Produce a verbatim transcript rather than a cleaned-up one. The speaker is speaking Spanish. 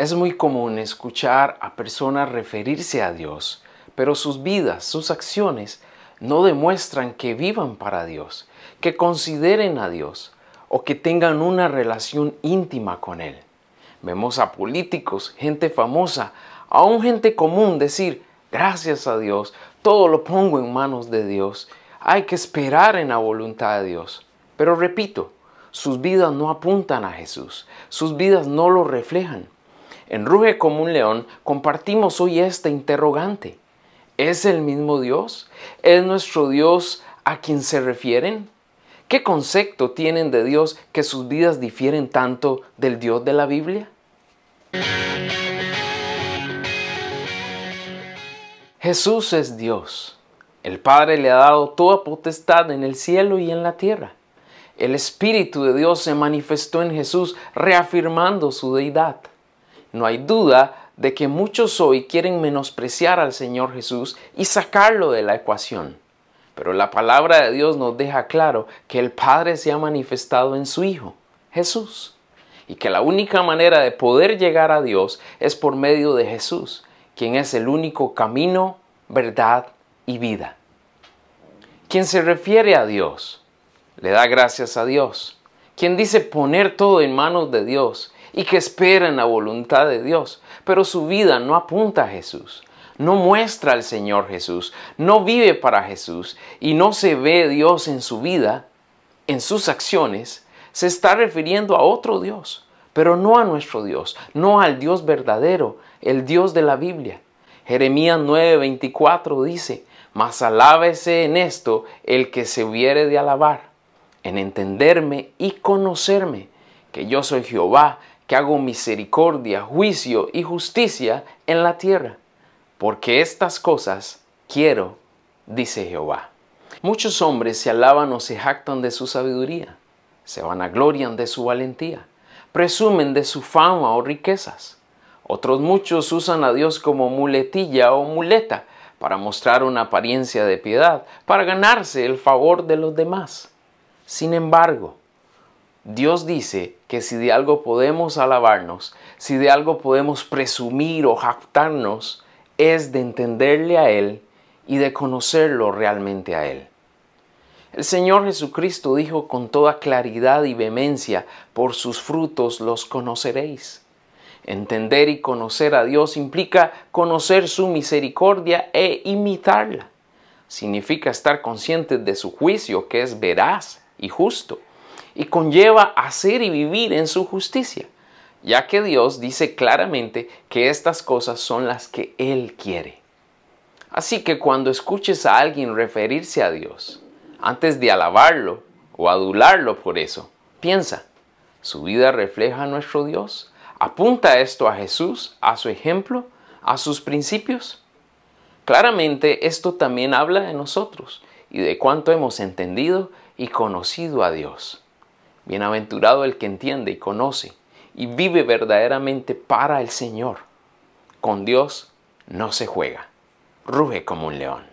Es muy común escuchar a personas referirse a Dios, pero sus vidas, sus acciones, no demuestran que vivan para Dios, que consideren a Dios o que tengan una relación íntima con Él. Vemos a políticos, gente famosa, aún gente común decir, gracias a Dios, todo lo pongo en manos de Dios, hay que esperar en la voluntad de Dios. Pero repito, sus vidas no apuntan a Jesús, sus vidas no lo reflejan. En Ruge como un León compartimos hoy esta interrogante. ¿Es el mismo Dios? ¿Es nuestro Dios a quien se refieren? ¿Qué concepto tienen de Dios que sus vidas difieren tanto del Dios de la Biblia? Jesús es Dios. El Padre le ha dado toda potestad en el cielo y en la tierra. El Espíritu de Dios se manifestó en Jesús reafirmando su deidad. No hay duda de que muchos hoy quieren menospreciar al Señor Jesús y sacarlo de la ecuación. Pero la palabra de Dios nos deja claro que el Padre se ha manifestado en su Hijo, Jesús, y que la única manera de poder llegar a Dios es por medio de Jesús, quien es el único camino, verdad y vida. Quien se refiere a Dios, le da gracias a Dios. Quien dice poner todo en manos de Dios y que espera en la voluntad de Dios, pero su vida no apunta a Jesús, no muestra al Señor Jesús, no vive para Jesús y no se ve Dios en su vida, en sus acciones, se está refiriendo a otro Dios, pero no a nuestro Dios, no al Dios verdadero, el Dios de la Biblia. Jeremías nueve veinticuatro dice, mas alábese en esto el que se hubiere de alabar, en entenderme y conocerme, que yo soy Jehová, que hago misericordia, juicio y justicia en la tierra, porque estas cosas quiero, dice Jehová. Muchos hombres se alaban o se jactan de su sabiduría, se vanaglorian de su valentía, presumen de su fama o riquezas. Otros muchos usan a Dios como muletilla o muleta para mostrar una apariencia de piedad, para ganarse el favor de los demás. Sin embargo, Dios dice que si de algo podemos alabarnos, si de algo podemos presumir o jactarnos, es de entenderle a Él y de conocerlo realmente a Él. El Señor Jesucristo dijo con toda claridad y vehemencia, por sus frutos los conoceréis. Entender y conocer a Dios implica conocer su misericordia e imitarla. Significa estar conscientes de su juicio, que es veraz y justo, y conlleva hacer y vivir en su justicia, ya que Dios dice claramente que estas cosas son las que Él quiere. Así que cuando escuches a alguien referirse a Dios, antes de alabarlo o adularlo por eso, piensa, ¿su vida refleja a nuestro Dios? ¿Apunta esto a Jesús, a su ejemplo, a sus principios? Claramente esto también habla de nosotros y de cuánto hemos entendido y conocido a Dios. Bienaventurado el que entiende y conoce y vive verdaderamente para el Señor. Con Dios no se juega. Ruge como un león.